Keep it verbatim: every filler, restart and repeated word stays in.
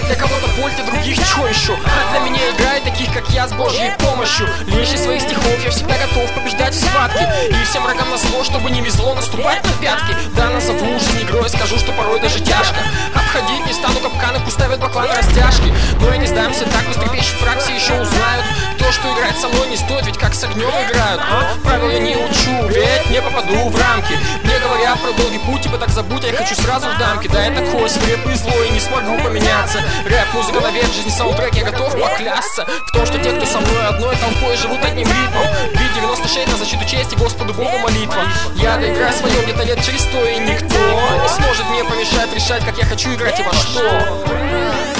Для кого-то боль, для других чё еще? А для меня играет таких, как я, с Божьей помощью. Лишь из своих стихов я всегда готов побеждать в схватке. И всем врагам назло, чтобы не везло наступать на пятки. Да, назову жизнь игрой, скажу, что порой даже тяжко. Обходить не стану капканы, пусть ставят бакланы растяжки. Но я не сдамся, так выстрепещут фракции еще узнают. То, что играть со мной не стоит, ведь как с огнем играют, а? Правил я не учу, ведь не попаду в рамки. Мне говорят про долгий путь, типа так забудь, я хочу сразу в дамки. Да, я такой свирепый и злой, и не смогу поменяться. Рэп, музыка, навек, жизнь, саундтрек, я готов поклясться в том, что те, кто со мной одной толпой, живут одним ритмом. Бит девяносто шесть на защиту чести, Господу Богу молитва. Я доиграю свое где-то лет через сто, и никто не сможет мне помешать решать, как я хочу играть и во что.